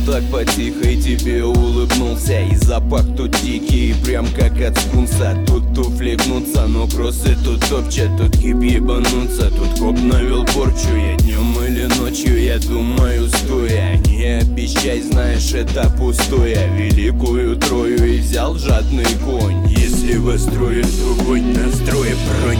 так потихо тебе улыбнулся. И запах тут дикий, прям как от скунса. Тут туфли гнутся, но кроссы тут топчат. Тут хип ебануться, тут коп навел порчу. Я днем или ночью, я думаю стоя. Не обещай, знаешь, это пустое. Великую Трою и взял жадный конь. Если в строе, то будь настрое, бронь.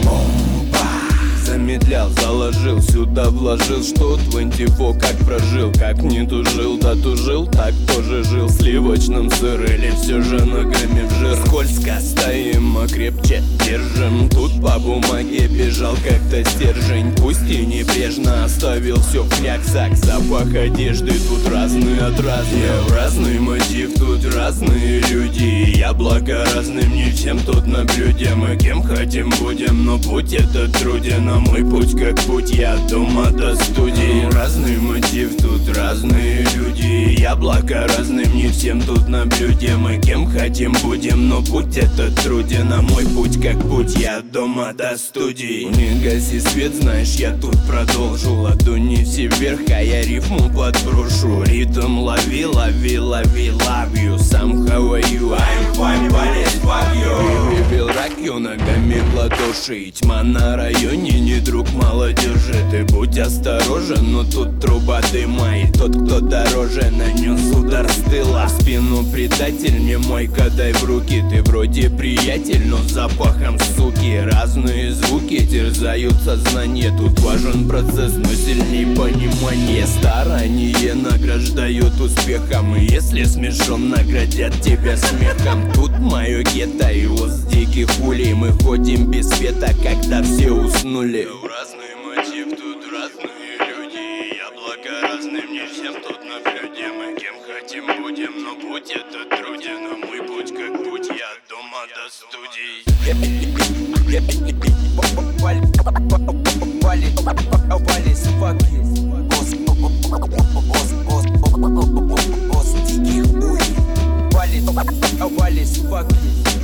Замедлял, заложил, сюда вложил, что 24 как прожил. Как не тужил, да тужил, так тоже жил. В сливочном сыреле все же ногами в жир. Скользко стоим, а крепче держим. Тут по бумаге бежал как-то стержень. Пусть и небрежно оставил все в кряксак. Запах одежды тут разный от разных. Разный мотив, тут разные люди. Яблоко разным, не всем тут на блюде. Мы кем хотим будем, но путь этот труден. А мой путь как путь, я от дома до студии. Разный мотив, тут разные люди. Яблоко разным, не всем тут на блюде. Мы кем хотим будем, но путь этот труден. А мой путь как путь, я от дома до студии. Не гаси свет, знаешь, я тут продолжу. Ладони все вверх, а я рифму подброшу. Ритм лови, лови, лови, love you. Somehow you, I'm fine, but it's fuck you. Выбил ракью, ногами в ладоши. Тьма на районе, не друг молодежи. Ты будь осторожен, но тут труба дыма. И тот, кто дороже, нанес удар с тыла. В спину предатель, мне мойка дай в руки. Ты вроде приятель, но с запахом суки. Разные звуки терзают сознание. Тут важен процесс, но сильней понимание. Старание награждают успехом. И если смешон, наградят тебя смехом. Тут мое гетто и с диких улей. Мы ходим без света, когда все уснули. Разный мотив, тут разные люди. Яблоко разным, не всем тут на блюде. Мы кем хотим будем, но путь этот труден. А мой путь как путь, я от дома до студии. Вали, fuck